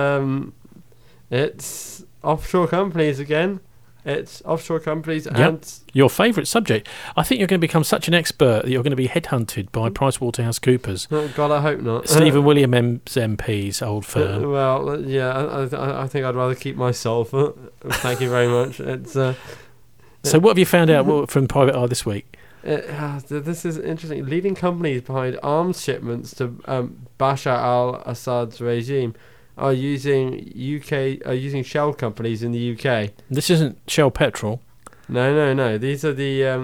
it's offshore companies again. It's offshore companies and... Your favourite subject. I think you're going to become such an expert that you're going to be headhunted by PricewaterhouseCoopers. Oh, God, I hope not. Stephen William MP's old firm. Well, yeah, I think I'd rather keep my sulphur. Thank you very much. It's. So what have you found out from Private Eye this week? This is interesting. Leading companies behind arms shipments to Bashar al-Assad's regime are using shell companies in the UK. This isn't Shell Petrol. No. These are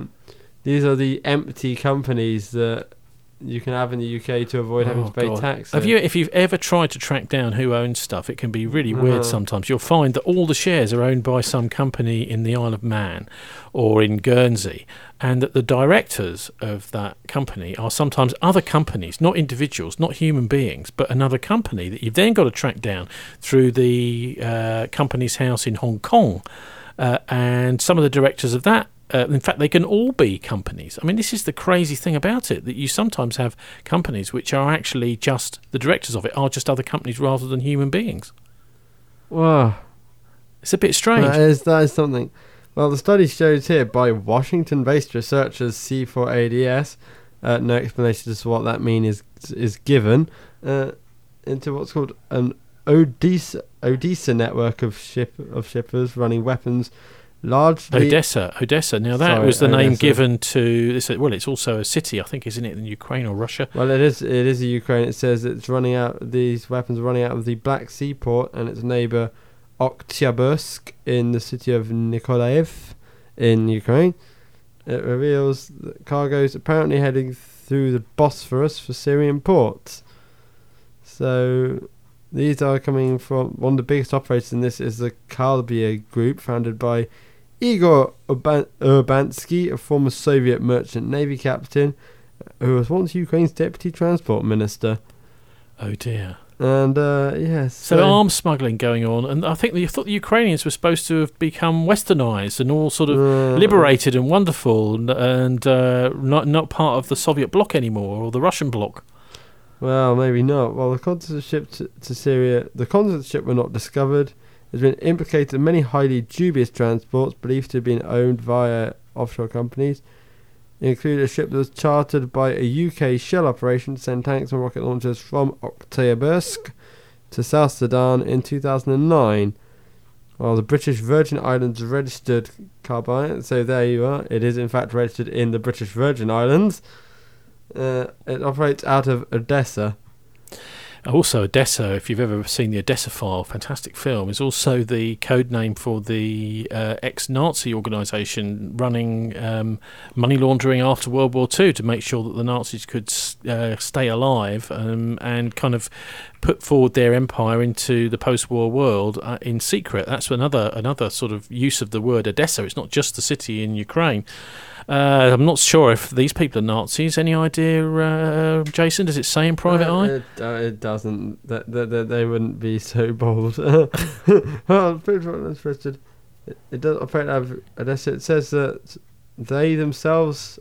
the empty companies that you can have in the UK to avoid having to pay tax. If you've ever tried to track down who owns stuff, it can be really weird sometimes. You'll find that all the shares are owned by some company in the Isle of Man or in Guernsey, and that the directors of that company are sometimes other companies, not individuals, not human beings, but another company that you've then got to track down through the company's house in Hong Kong. And some of the directors of that, in fact, they can all be companies. I mean, this is the crazy thing about it, that you sometimes have companies which are actually just, the directors of it are just other companies rather than human beings. Wow. It's a bit strange. That is something. Well, the study shows here by Washington-based researchers C4ADS, no explanation as to what that means is given, into what's called an Odessa network of shippers running weapons largely... Odessa. Now that was the name given to this. Well, it's also a city, I think, isn't it, in Ukraine or Russia? Well, it is a Ukraine. It says it's running out. These weapons are running out of the Black Sea port and its neighbour Oktyabrsk in the city of Nikolaev in Ukraine. It reveals that cargoes apparently heading through the Bosphorus for Syrian ports. So these are coming from one of the biggest operators in this is the Kalbia Group, founded by Igor Urbansky, a former Soviet merchant navy captain, who was once Ukraine's deputy transport minister. Oh dear. And yes. So arms smuggling going on, and I think you thought the Ukrainians were supposed to have become westernised and all sort of liberated and wonderful, and not part of the Soviet bloc anymore or the Russian bloc. Well, maybe not. Well, the contents of the ship to Syria, the contents of the ship were not discovered. Has been implicated in many highly dubious transports believed to have been owned via offshore companies. It included a ship that was chartered by a UK shell operation to send tanks and rocket launchers from Oktyabrsk to South Sudan in 2009. While the British Virgin Islands registered carbine, so there you are, it is in fact registered in the British Virgin Islands. It operates out of Odessa. Also, Odessa, if you've ever seen the Odessa File, fantastic film, is also the code name for the ex-Nazi organisation running money laundering after World War II to make sure that the Nazis could stay alive and kind of put forward their empire into the post-war world in secret. That's another sort of use of the word Odessa. It's not just the city in Ukraine. I'm not sure if these people are Nazis. Any idea, Jason? Does it say in Private Eye? It doesn't. They wouldn't be so bold. Well, I'm pretty sure I'm interested. It does operate out of Odessa. It says that they themselves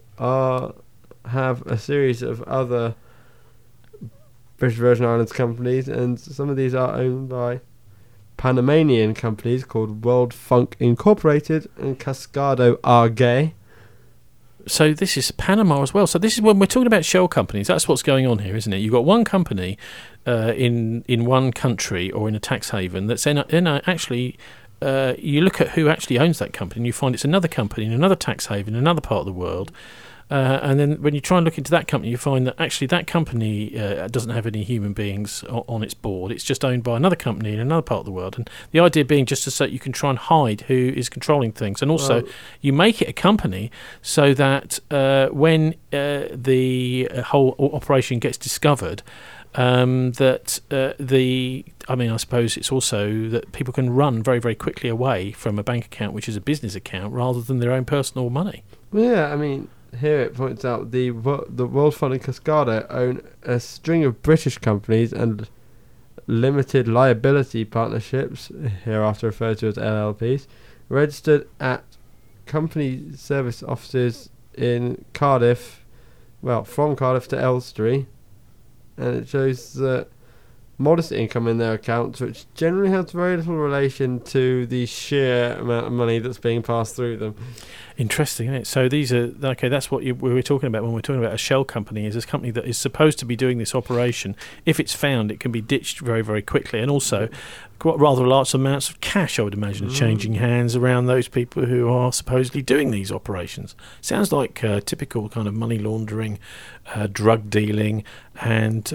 have a series of other British Virgin Islands companies, and some of these are owned by Panamanian companies called World Funk Incorporated and Cascado AG. So this is Panama as well. So this is when we're talking about shell companies. That's what's going on here, isn't it? You've got one company in one country or in a tax haven that's actually you look at who actually owns that company and you find it's another company in another tax haven in another part of the world. And then when you try and look into that company, you find that actually that company doesn't have any human beings on its board. It's just owned by another company in another part of the world. And the idea being just so you can try and hide who is controlling things. And also you make it a company so that when the whole operation gets discovered, I suppose it's also that people can run very, very quickly away from a bank account, which is a business account, rather than their own personal money. Yeah, I mean, here it points out the World Fund and Cascado own a string of British companies and limited liability partnerships, hereafter referred to as LLPs, registered at company service offices in Cardiff, well, from Cardiff to Elstree, and it shows that modest income in their accounts, which generally has very little relation to the sheer amount of money that's being passed through them. Interesting, isn't it? So these are that's what we were talking about when we're talking about a shell company. Is this company that is supposed to be doing this operation? If it's found, it can be ditched very, very quickly, and also rather large amounts of cash, I would imagine, changing hands around those people who are supposedly doing these operations. Sounds like typical kind of money laundering, drug dealing, and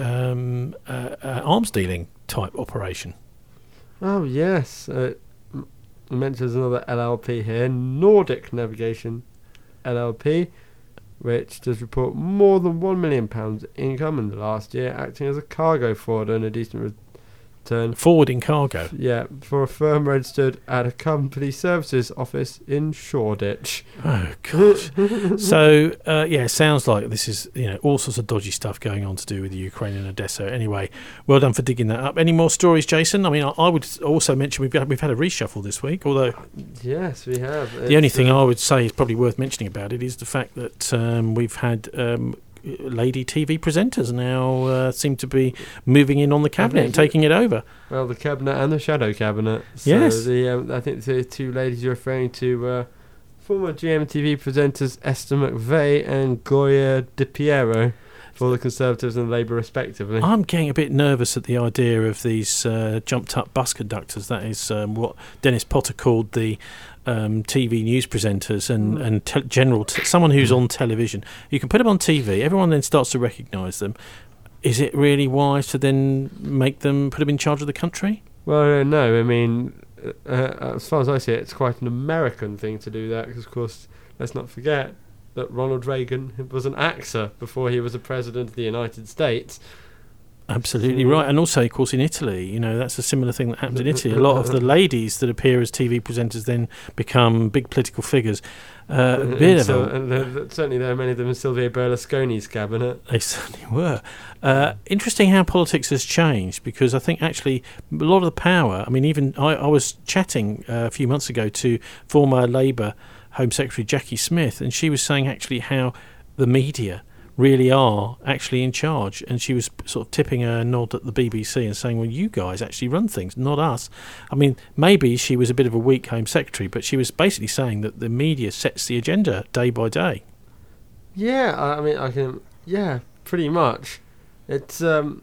arms dealing type operation. Oh yes. Mentions another LLP here, Nordic Navigation LLP, which does report more than £1 million income in the last year, acting as a cargo forwarder and a decent return. Forwarding cargo? Yeah, for a firm registered at a company services office in Shoreditch. Oh, gosh. So, it sounds like this is, all sorts of dodgy stuff going on to do with the Ukraine and Odessa. Anyway, well done for digging that up. Any more stories, Jason? I mean, I would also mention we've had a reshuffle this week, although... Yes, we have. The only thing I would say is probably worth mentioning about it is the fact that we've had... lady TV presenters now seem to be moving in on the cabinet and taking it over. Well, the cabinet and the shadow cabinet. So yes. I think the two ladies you're referring to former GMTV presenters Esther McVeigh and Goya Di Piero for the Conservatives and Labour respectively. I'm getting a bit nervous at the idea of these jumped up bus conductors. That is what Dennis Potter called the TV news presenters and someone who's on television. You can put them on TV, everyone then starts to recognise them. Is it really wise to then put them in charge of the country? Well, no, I mean, as far as I see it, it's quite an American thing to do that, because of course, let's not forget that Ronald Reagan was an actor before he was a president of the United States. Absolutely right. And also, of course, in Italy, that's a similar thing that happens in Italy. A lot of the ladies that appear as TV presenters then become big political figures. Certainly there are many of them in Silvio Berlusconi's cabinet. They certainly were. Interesting how politics has changed, because I think actually a lot of the power, even I was chatting a few months ago to former Labour Home Secretary Jackie Smith, and she was saying actually how the media really are actually in charge, and she was sort of tipping her nod at the BBC and saying, well, you guys actually run things, not us. Maybe she was a bit of a weak Home Secretary, but she was basically saying that the media sets the agenda day by day. Yeah, pretty much. It's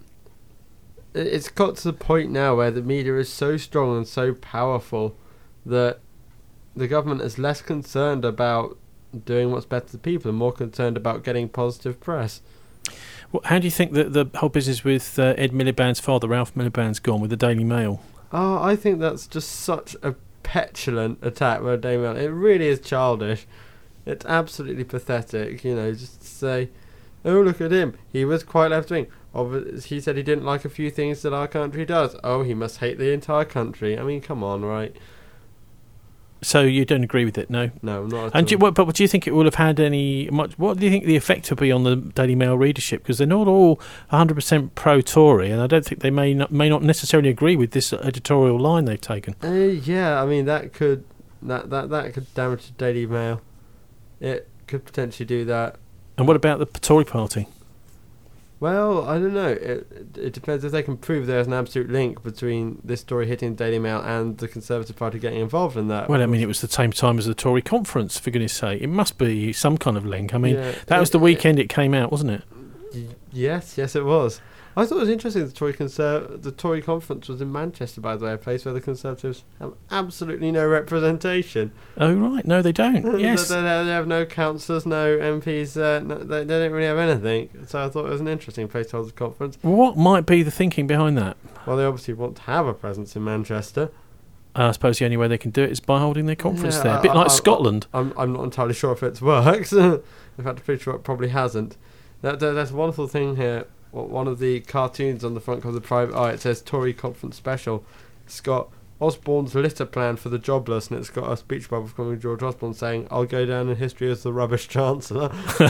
got to the point now where the media is so strong and so powerful that the government is less concerned about doing what's better for people and more concerned about getting positive press. Well, how do you think that the whole business with Ed Miliband's father, Ralph Miliband's gone with the Daily Mail? Oh, I think that's just such a petulant attack by the Daily Mail. It really is childish. It's absolutely pathetic, just to say, oh, look at him. He was quite left-wing. He said he didn't like a few things that our country does. Oh, he must hate the entire country. Come on, right? So you don't agree with it, no? No, not at all. But do you think it will have had what do you think the effect will be on the Daily Mail readership? Because they're not all 100% pro-Tory, and I don't think they may not necessarily agree with this editorial line they've taken. That could damage the Daily Mail. It could potentially do that. And what about the Tory party? Well, I don't know. It depends if they can prove there's an absolute link between this story hitting the Daily Mail and the Conservative Party getting involved in that. Well, it was the same time as the Tory conference, for goodness sake. It must be some kind of link. That was the weekend it came out, wasn't it? Yes, it was. I thought it was interesting the Tory conference was in Manchester, by the way, a place where the Conservatives have absolutely no representation. Oh, right. No, they don't. Yes. They have no councillors, no MPs. They don't really have anything. So I thought it was an interesting place to hold the conference. What might be the thinking behind that? Well, they obviously want to have a presence in Manchester. I suppose the only way they can do it is by holding their conference there. A bit like Scotland. I'm not entirely sure if it's works. In fact, I'm pretty sure it probably hasn't. There's a wonderful thing here. One of the cartoons on the front cover of the Private Eye, it says Tory Conference Special. It's got Osborne's litter plan for the jobless, and it's got a speech bubble from George Osborne saying, I'll go down in history as the rubbish chancellor.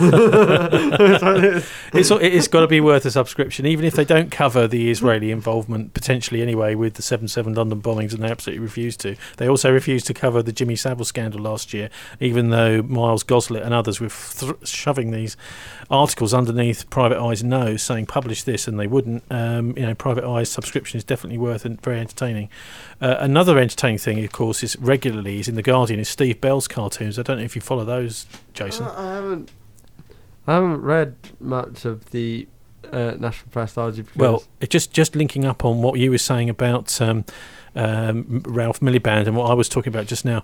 It's got to be worth a subscription, even if they don't cover the Israeli involvement, potentially anyway, with the 7/7 London bombings, and they absolutely refuse to. They also refused to cover the Jimmy Savile scandal last year, even though Miles Goslett and others were shoving these articles underneath Private Eye's nose saying publish this, and they wouldn't. Private Eye's subscription is definitely worth and very entertaining. Another entertaining thing, of course, is in The Guardian, is Steve Bell's cartoons. I don't know if you follow those, Jason. I haven't read much of the National Press largely because... Well, just linking up on what you were saying about Ralph Miliband and what I was talking about just now,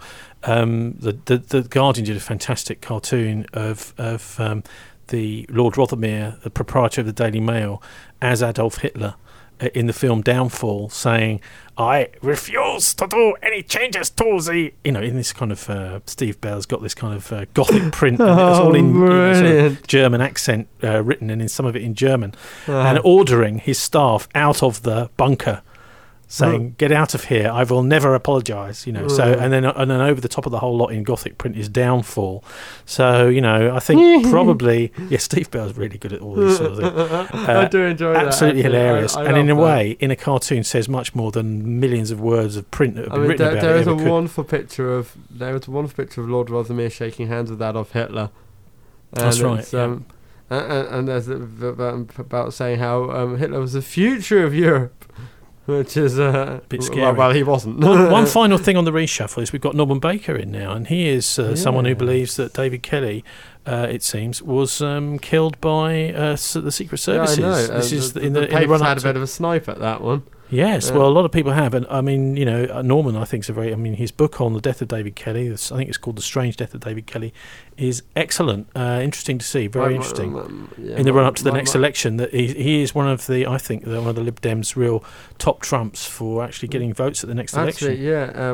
the Guardian did a fantastic cartoon of the Lord Rothermere, the proprietor of the Daily Mail, as Adolf Hitler in the film Downfall, saying, I refuse to do any changes to the... in this kind of... Steve Bell's got this kind of Gothic print, and it's all in sort of German accent written, and in some of it in German, and ordering his staff out of the bunker, saying, get out of here, I will never apologise, So, and then over the top of the whole lot in Gothic print is Downfall. So, I think probably, Steve Bell's really good at all these sort of things. I do enjoy that. Absolutely hilarious. And in a way, in a cartoon, says much more than millions of words of print that have been written about it. There was a wonderful picture of Lord Rothermere shaking hands with Adolf Hitler. And that's right. And there's about saying how Hitler was the future of Europe. Which is a bit scary. Well, he wasn't. One final thing on the reshuffle is we've got Norman Baker in now, and he is someone who believes that David Kelly, it seems, was killed by the Secret Services. Yeah, I know. This is in the papers had a bit of a snipe at that one. Yes, well, a lot of people have, and Norman, I think, is his book on the death of David Kelly, I think it's called The Strange Death of David Kelly, is excellent. Interesting to see, very interesting. In the run-up to the next election, that he is one of the Lib Dems' real top trumps for actually getting votes at the next election.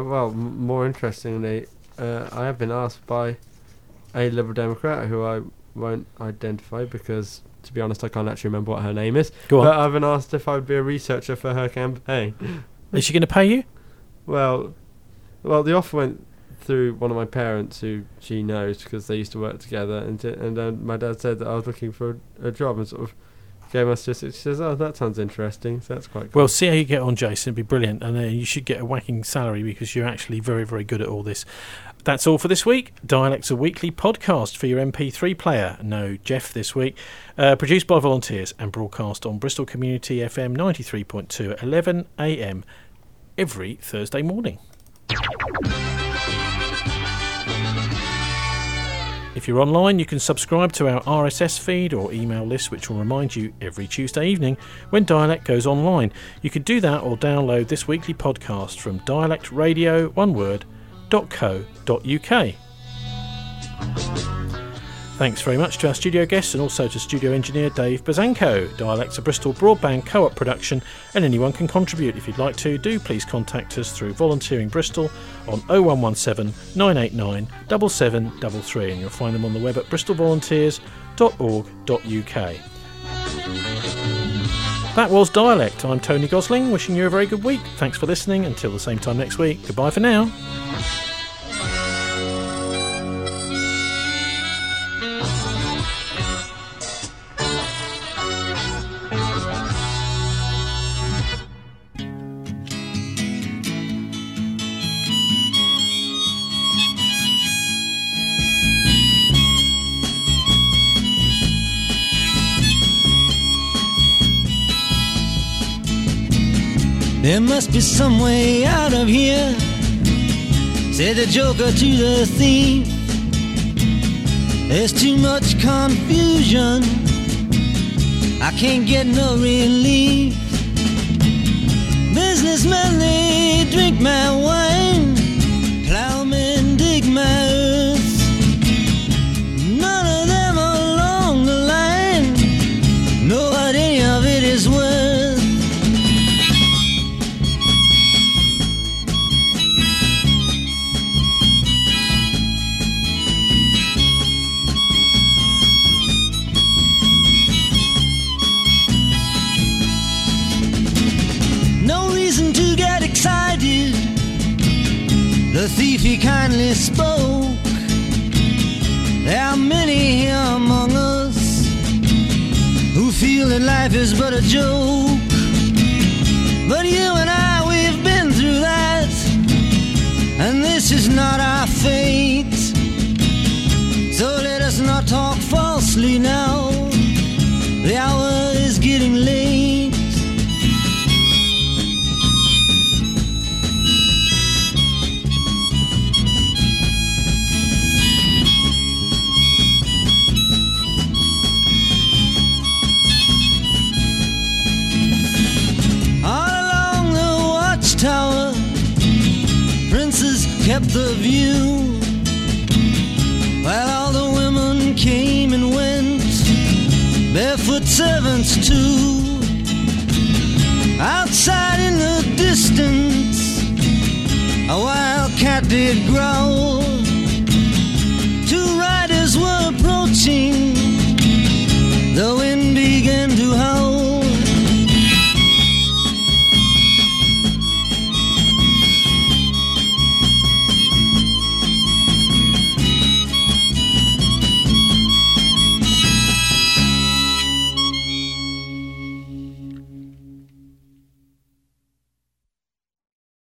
More interestingly, I have been asked by a Liberal Democrat who I won't identify because, to be honest, I can't actually remember what her name is. Go on. But I've been asked if I would be a researcher for her campaign. Is she going to pay you? Well, the offer went through one of my parents who she knows because they used to work together, and my dad said that I was looking for a job and sort of gave us just. She says, "Oh, that sounds interesting." So that's quite cool. Well, see how you get on, Jason. It'd be brilliant, and you should get a whacking salary because you're actually very, very good at all this. That's all for this week. Dialect's a weekly podcast for your MP3 player. No Jeff this week. Produced by volunteers and broadcast on Bristol Community FM 93.2 at 11 a.m. every Thursday morning. If you're online, you can subscribe to our RSS feed or email list, which will remind you every Tuesday evening when Dialect goes online. You can do that or download this weekly podcast from dialectradio.co.uk. Thanks very much to our studio guests and also to studio engineer Dave Bazanko. Dialect's a Bristol Broadband Co-op production, and anyone can contribute. If you'd like to, do please contact us through Volunteering Bristol on 0117 989 7733, and you'll find them on the web at bristolvolunteers.org.uk. That was Dialect. I'm Tony Gosling, wishing you a very good week. Thanks for listening. Until the same time next week. Goodbye for now. There must be some way out of here, said the joker to the thief. There's too much confusion, I can't get no relief. Businessmen, they drink my wine, plowmen dig my earth. None of them along the line know what any of it is worth. The thief, he kindly spoke. There are many here among us who feel that life is but a joke. But you and I, we've been through that, and this is not our fate. So let us not talk falsely now, the hour is getting late. Tower, princes kept the view, while all the women came and went, barefoot servants too. Outside in the distance, a wild cat did growl.